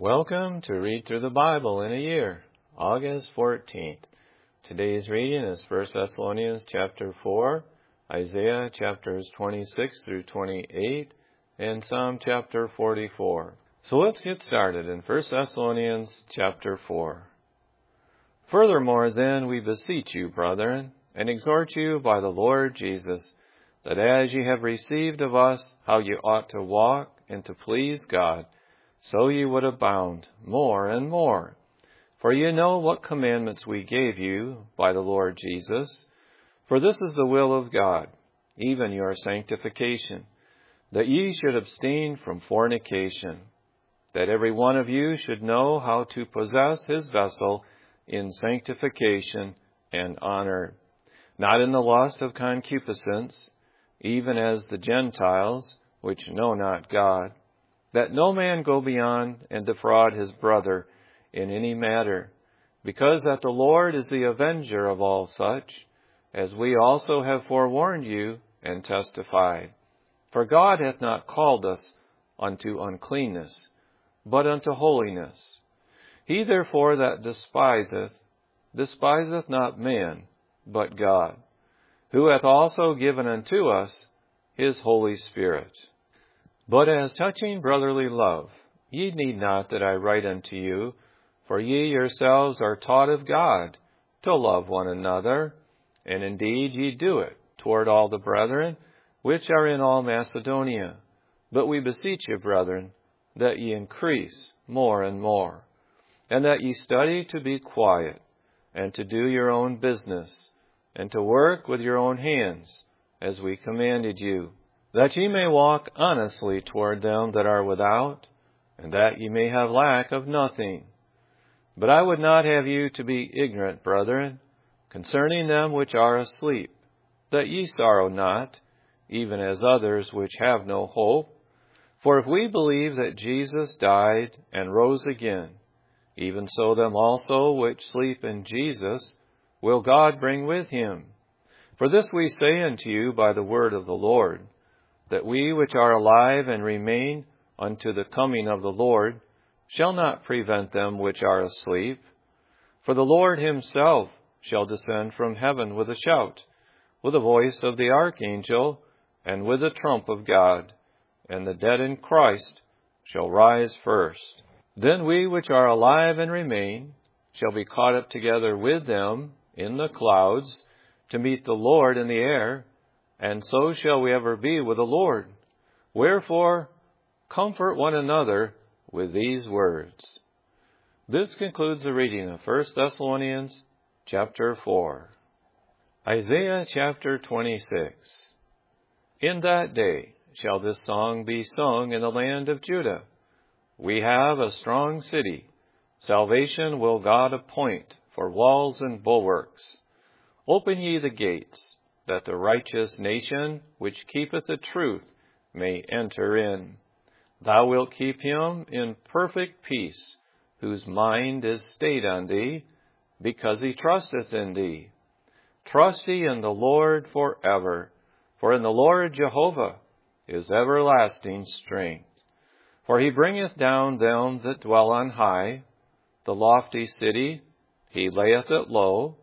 Welcome to Read Through the Bible in a Year, August 14th. Today's reading is 1 Thessalonians chapter 4, Isaiah chapters 26 through 28, and Psalm chapter 44. So let's get started in 1 Thessalonians chapter 4. Furthermore, then, we beseech you, brethren, and exhort you by the Lord Jesus, that as ye have received of us how ye ought to walk and to please God, so ye would abound more and more. For ye know what commandments we gave you by the Lord Jesus. For this is the will of God, even your sanctification, that ye should abstain from fornication, that every one of you should know how to possess his vessel in sanctification and honor, not in the lust of concupiscence, even as the Gentiles, which know not God, that no man go beyond and defraud his brother in any matter, because that the Lord is the avenger of all such, as we also have forewarned you and testified. For God hath not called us unto uncleanness, but unto holiness. He therefore that despiseth not man, but God, who hath also given unto us his Holy Spirit. But as touching brotherly love, ye need not that I write unto you, for ye yourselves are taught of God to love one another, and indeed ye do it toward all the brethren which are in all Macedonia. But we beseech you, brethren, that ye increase more and more, and that ye study to be quiet, and to do your own business, and to work with your own hands, as we commanded you, that ye may walk honestly toward them that are without, and that ye may have lack of nothing. But I would not have you to be ignorant, brethren, concerning them which are asleep, that ye sorrow not, even as others which have no hope. For if we believe that Jesus died and rose again, even so them also which sleep in Jesus will God bring with him. For this we say unto you by the word of the Lord, that we which are alive and remain unto the coming of the Lord shall not prevent them which are asleep. For the Lord himself shall descend from heaven with a shout, with the voice of the archangel, and with the trump of God, and the dead in Christ shall rise first. Then we which are alive and remain shall be caught up together with them in the clouds to meet the Lord in the air, and so shall we ever be with the Lord. Wherefore, comfort one another with these words. This concludes the reading of 1 Thessalonians chapter 4. Isaiah chapter 26. In that day shall this song be sung in the land of Judah. We have a strong city. Salvation will God appoint for walls and bulwarks. Open ye the gates, that the righteous nation which keepeth the truth may enter in. Thou wilt keep him in perfect peace, whose mind is stayed on thee, because he trusteth in thee. Trust ye in the Lord forever, for in the Lord Jehovah is everlasting strength. For he bringeth down them that dwell on high, the lofty city, he layeth it low,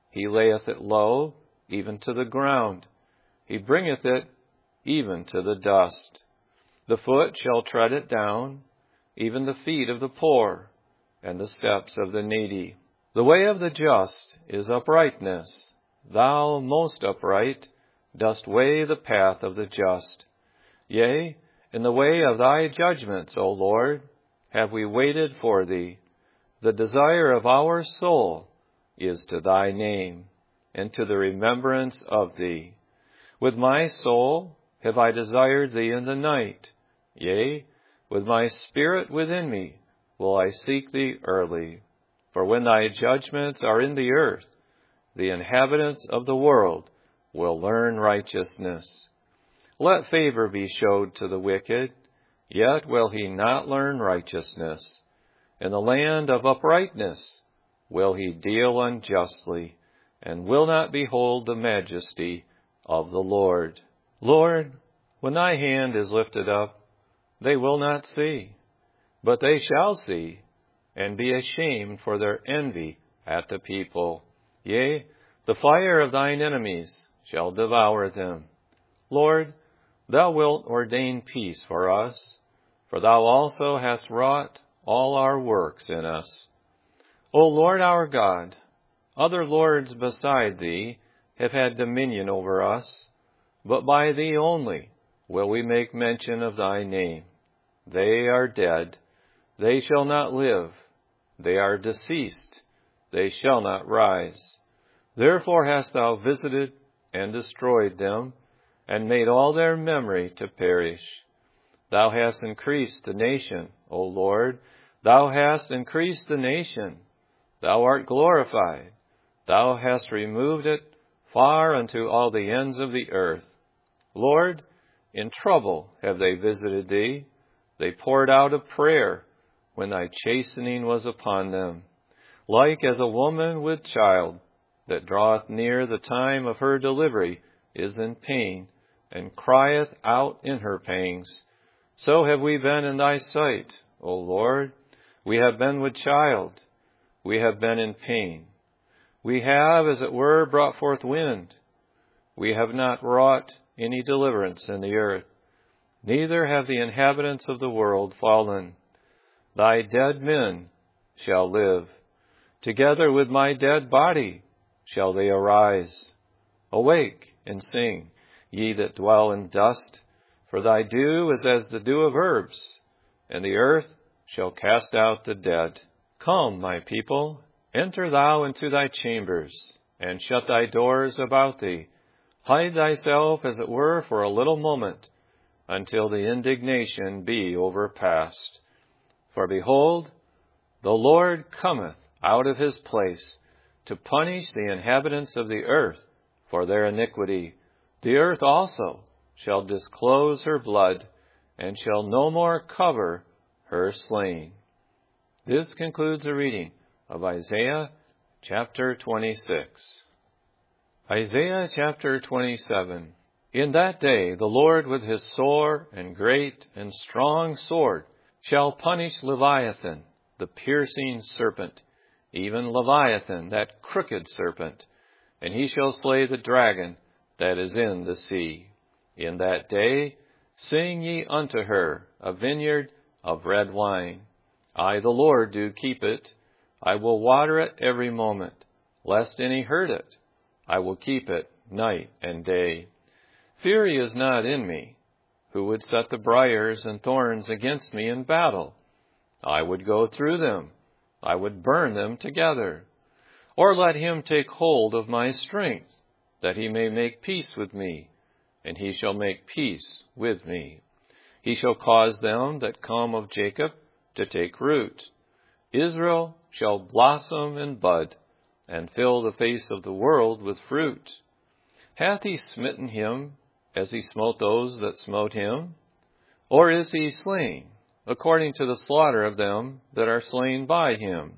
even to the ground. He bringeth it even to the dust. The foot shall tread it down, even the feet of the poor, and the steps of the needy. The way of the just is uprightness. Thou, most upright, dost weigh the path of the just. Yea, in the way of thy judgments, O Lord, have we waited for thee. The desire of our soul is to thy name, and to the remembrance of thee. With my soul have I desired thee in the night. Yea, with my spirit within me will I seek thee early. For when thy judgments are in the earth, the inhabitants of the world will learn righteousness. Let favor be showed to the wicked, yet will he not learn righteousness. In the land of uprightness will he deal unjustly, and will not behold the majesty of the Lord. Lord, when thy hand is lifted up, they will not see. But they shall see, and be ashamed for their envy at the people. Yea, the fire of thine enemies shall devour them. Lord, thou wilt ordain peace for us, for thou also hast wrought all our works in us. O Lord our God, other lords beside thee have had dominion over us, but by thee only will we make mention of thy name. They are dead, they shall not live. They are deceased, they shall not rise. Therefore hast thou visited and destroyed them, and made all their memory to perish. Thou hast increased the nation, O Lord, thou hast increased the nation. Thou art glorified, thou hast removed it far unto all the ends of the earth. Lord, in trouble have they visited thee. They poured out a prayer when thy chastening was upon them, like as a woman with child that draweth near the time of her delivery is in pain, and crieth out in her pangs. So have we been in thy sight, O Lord. We have been with child, we have been in pain. We have, as it were, brought forth wind. We have not wrought any deliverance in the earth, neither have the inhabitants of the world fallen. Thy dead men shall live. Together with my dead body shall they arise. Awake and sing, ye that dwell in dust, for thy dew is as the dew of herbs, and the earth shall cast out the dead. Come, my people, enter thou into thy chambers, and shut thy doors about thee. Hide thyself, as it were, for a little moment, until the indignation be overpast. For behold, the Lord cometh out of his place to punish the inhabitants of the earth for their iniquity. The earth also shall disclose her blood, and shall no more cover her slain. This concludes the reading of Isaiah chapter 26. Isaiah chapter 27. In that day the Lord with his sore and great and strong sword shall punish Leviathan, the piercing serpent, even Leviathan, that crooked serpent, and he shall slay the dragon that is in the sea. In that day sing ye unto her a vineyard of red wine. I, the Lord, do keep it. I will water it every moment, lest any hurt it. I will keep it night and day. Fury is not in me. Who would set the briars and thorns against me in battle? I would go through them. I would burn them together. Or let him take hold of my strength, that he may make peace with me, and he shall make peace with me. He shall cause them that come of Jacob to take root. Israel shall blossom and bud, and fill the face of the world with fruit. Hath he smitten him as he smote those that smote him? Or is he slain according to the slaughter of them that are slain by him?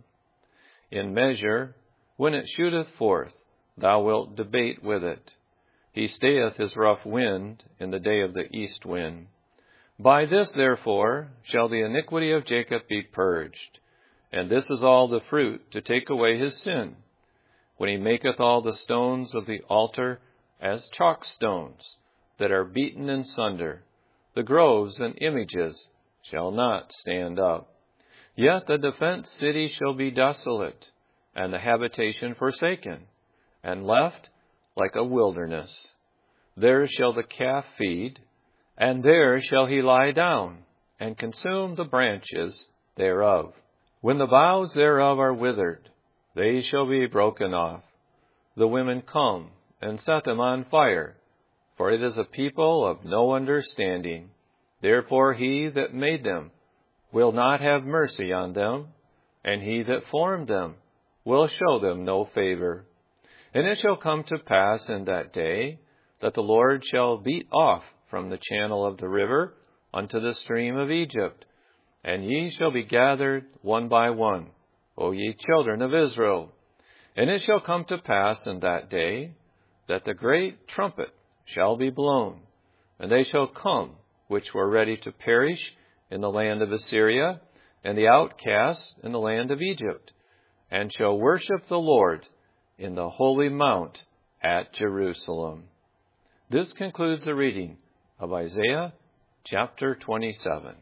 In measure, when it shooteth forth, thou wilt debate with it. He stayeth his rough wind in the day of the east wind. By this, therefore, shall the iniquity of Jacob be purged, and this is all the fruit to take away his sin, when he maketh all the stones of the altar as chalk stones, that are beaten in sunder. The groves and images shall not stand up. Yet the defenced city shall be desolate, and the habitation forsaken, and left like a wilderness. There shall the calf feed, and there shall he lie down, and consume the branches thereof. When the boughs thereof are withered, they shall be broken off. The women come and set them on fire, for it is a people of no understanding. Therefore he that made them will not have mercy on them, and he that formed them will show them no favor. And it shall come to pass in that day that the Lord shall beat off from the channel of the river unto the stream of Egypt, and ye shall be gathered one by one, O ye children of Israel. And it shall come to pass in that day that the great trumpet shall be blown, and they shall come which were ready to perish in the land of Assyria, and the outcasts in the land of Egypt, and shall worship the Lord in the holy mount at Jerusalem. This concludes the reading of Isaiah chapter 27.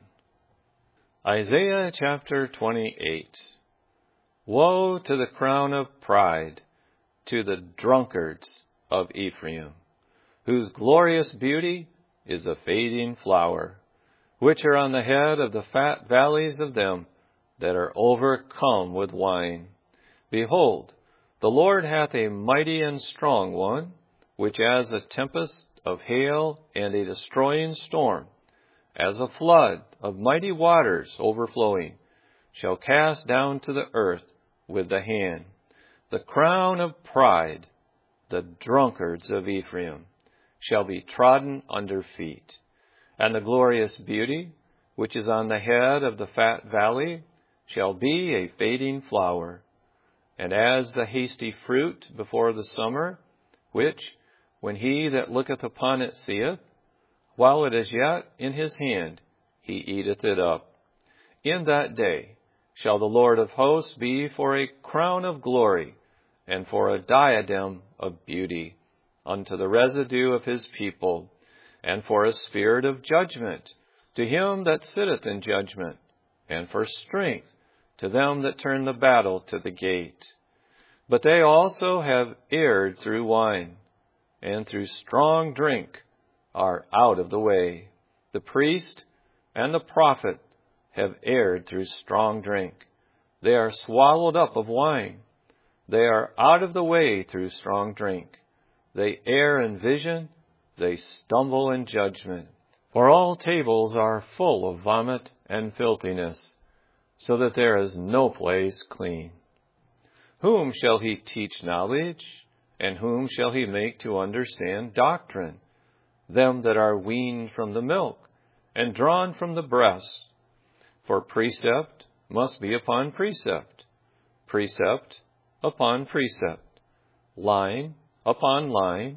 Isaiah chapter 28. Woe to the crown of pride, to the drunkards of Ephraim, whose glorious beauty is a fading flower, which are on the head of the fat valleys of them that are overcome with wine. Behold, the Lord hath a mighty and strong one, which as a tempest of hail and a destroying storm, as a flood of mighty waters overflowing, shall cast down to the earth with the hand the crown of pride. The drunkards of Ephraim shall be trodden under feet, and the glorious beauty, which is on the head of the fat valley, shall be a fading flower. And as the hasty fruit before the summer, which, when he that looketh upon it seeth, while it is yet in his hand, he eateth it up. In that day shall the Lord of hosts be for a crown of glory, and for a diadem of beauty, unto the residue of his people, and for a spirit of judgment to him that sitteth in judgment, and for strength to them that turn the battle to the gate. But they also have erred through wine, and through strong drink are out of the way. The priest and the prophet have erred through strong drink. They are swallowed up of wine. They are out of the way through strong drink. They err in vision. They stumble in judgment. For all tables are full of vomit and filthiness, so that there is no place clean. Whom shall he teach knowledge? And whom shall he make to understand doctrine? Them that are weaned from the milk, and drawn from the breast. For precept must be upon precept, precept upon precept, line upon line,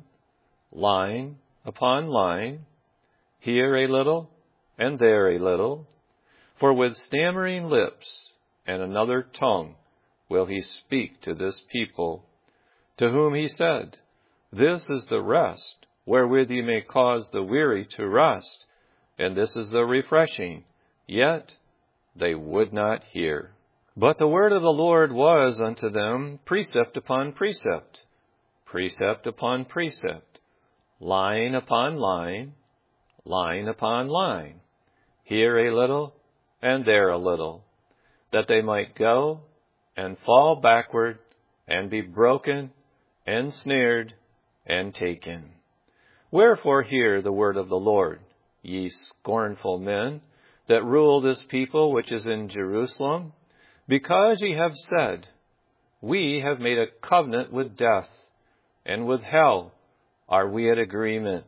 line upon line, here a little, and there a little. For with stammering lips and another tongue will he speak to this people, to whom he said, This is the rest, wherewith ye may cause the weary to rest, and this is the refreshing. Yet they would not hear. But the word of the Lord was unto them precept upon precept, precept upon precept, line upon line, line upon line, here a little, and there a little, that they might go and fall backward, and be broken, and snared, and taken. Wherefore hear the word of the Lord, ye scornful men, that rule this people which is in Jerusalem, because ye have said, We have made a covenant with death, and with hell are we at agreement.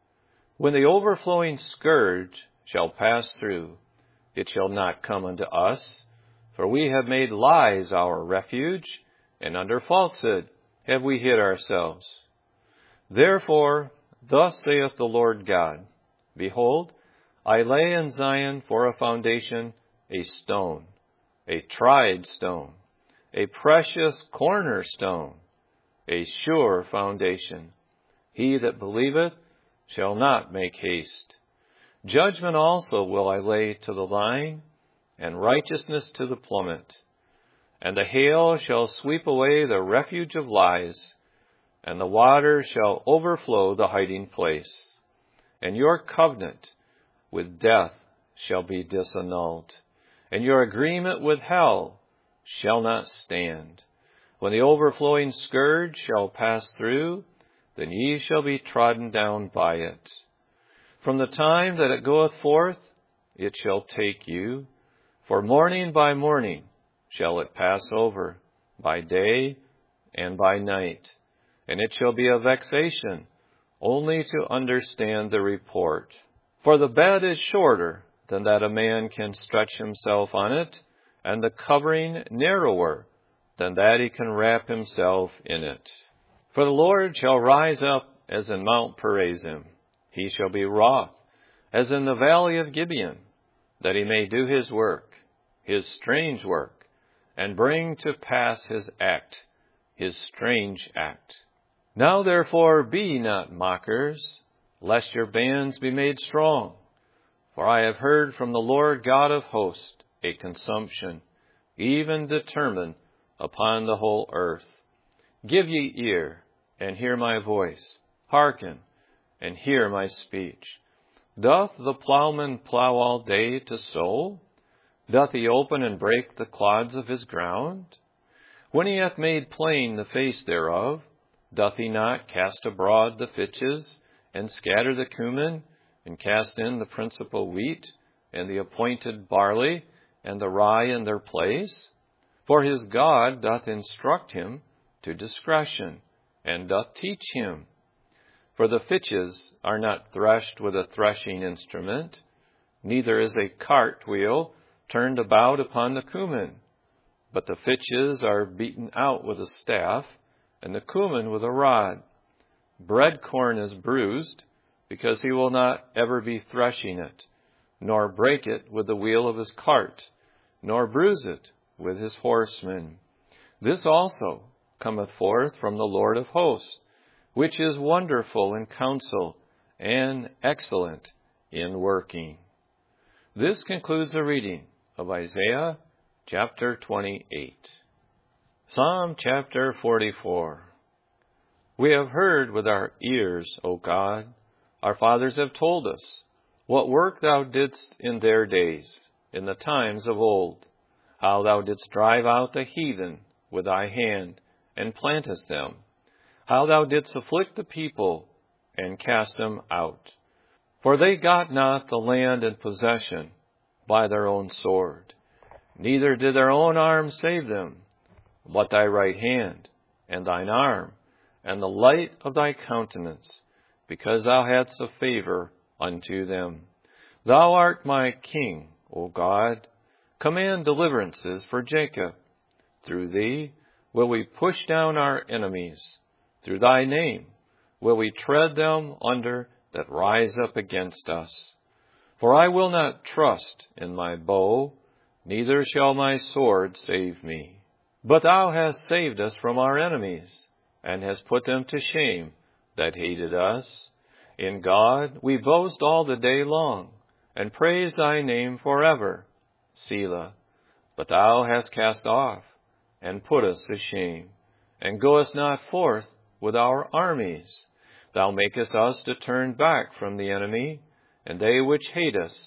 When the overflowing scourge shall pass through, it shall not come unto us, for we have made lies our refuge, and under falsehood have we hid ourselves. Therefore, thus saith the Lord God, Behold, I lay in Zion for a foundation a stone, a tried stone, a precious cornerstone, a sure foundation. He that believeth shall not make haste. Judgment also will I lay to the line, and righteousness to the plummet. And the hail shall sweep away the refuge of lies, and the waters shall overflow the hiding place. And your covenant with death shall be disannulled, and your agreement with hell shall not stand. When the overflowing scourge shall pass through, then ye shall be trodden down by it. From the time that it goeth forth, it shall take you, for morning by morning shall it pass over, by day and by night. And it shall be a vexation only to understand the report. For the bed is shorter than that a man can stretch himself on it, and the covering narrower than that he can wrap himself in it. For the Lord shall rise up as in Mount Perazim. He shall be wroth as in the valley of Gibeon, that he may do his work. his strange work, and bring to pass his act, his strange act. Now therefore be ye not mockers, lest your bands be made strong. For I have heard from the Lord God of hosts a consumption, even determined upon the whole earth. Give ye ear, and hear my voice. Hearken, and hear my speech. Doth the plowman plow all day to sow? Doth he open and break the clods of his ground? When he hath made plain the face thereof, doth he not cast abroad the fitches, and scatter the cumin, and cast in the principal wheat, and the appointed barley, and the rye in their place? For his God doth instruct him to discretion, and doth teach him. For the fitches are not threshed with a threshing instrument, neither is a cart wheel turned about upon the cumin. But the fitches are beaten out with a staff, and the cumin with a rod. Bread corn is bruised, because he will not ever be threshing it, nor break it with the wheel of his cart, nor bruise it with his horsemen. This also cometh forth from the Lord of hosts, which is wonderful in counsel and excellent in working. This concludes the reading of Isaiah chapter 28. Psalm chapter 44. We have heard with our ears, O God, our fathers have told us, what work thou didst in their days, in the times of old, how thou didst drive out the heathen with thy hand, and plantest them, how thou didst afflict the people, and cast them out. For they got not the land in possession by their own sword, neither did their own arm save them, but thy right hand, and thine arm, and the light of thy countenance, because thou hadst a favor unto them. Thou art my King, O God. Command deliverances for Jacob. Through thee will we push down our enemies. Through thy name will we tread them under that rise up against us. For I will not trust in my bow, neither shall my sword save me. But thou hast saved us from our enemies, and hast put them to shame that hated us. In God we boast all the day long, and praise thy name forever. Selah. But thou hast cast off, and put us to shame, and goest not forth with our armies. Thou makest us to turn back from the enemy, and they which hate us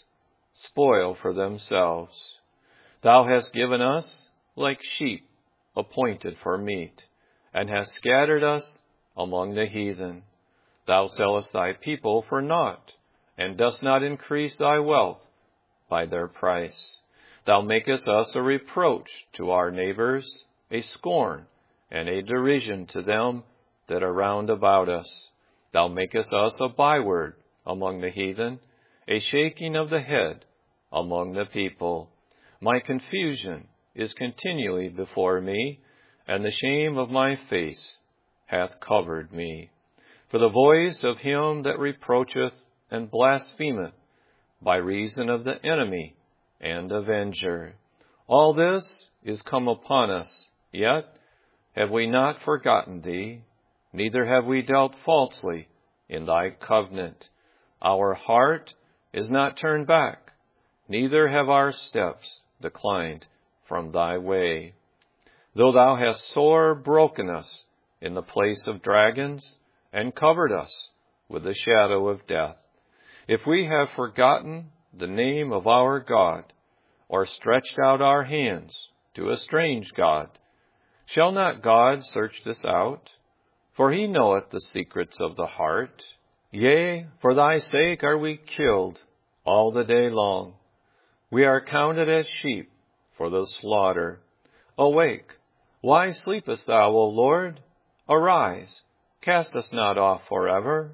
spoil for themselves. Thou hast given us like sheep appointed for meat, and hast scattered us among the heathen. Thou sellest thy people for naught, and dost not increase thy wealth by their price. Thou makest us a reproach to our neighbors, a scorn and a derision to them that are round about us. Thou makest us a byword among the heathen, a shaking of the head among the people. My confusion is continually before me, and the shame of my face hath covered me. For the voice of him that reproacheth and blasphemeth by reason of the enemy and avenger. All this is come upon us, yet have we not forgotten thee, neither have we dealt falsely in thy covenant. Our heart is not turned back, neither have our steps declined from thy way. Though thou hast sore broken us in the place of dragons, and covered us with the shadow of death, if we have forgotten the name of our God, or stretched out our hands to a strange God, shall not God search this out? For he knoweth the secrets of the heart. Yea, for thy sake are we killed all the day long. We are counted as sheep for the slaughter. Awake, why sleepest thou, O Lord? Arise, cast us not off forever.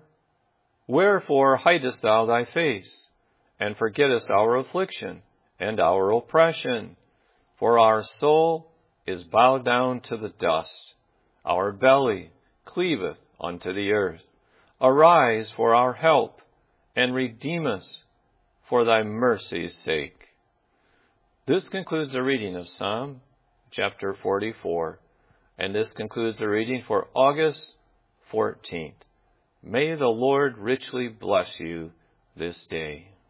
Wherefore hidest thou thy face, and forgettest our affliction and our oppression? For our soul is bowed down to the dust, our belly cleaveth unto the earth. Arise for our help, and redeem us for thy mercy's sake. This concludes the reading of Psalm chapter 44, and this concludes the reading for August 14th. May the Lord richly bless you this day.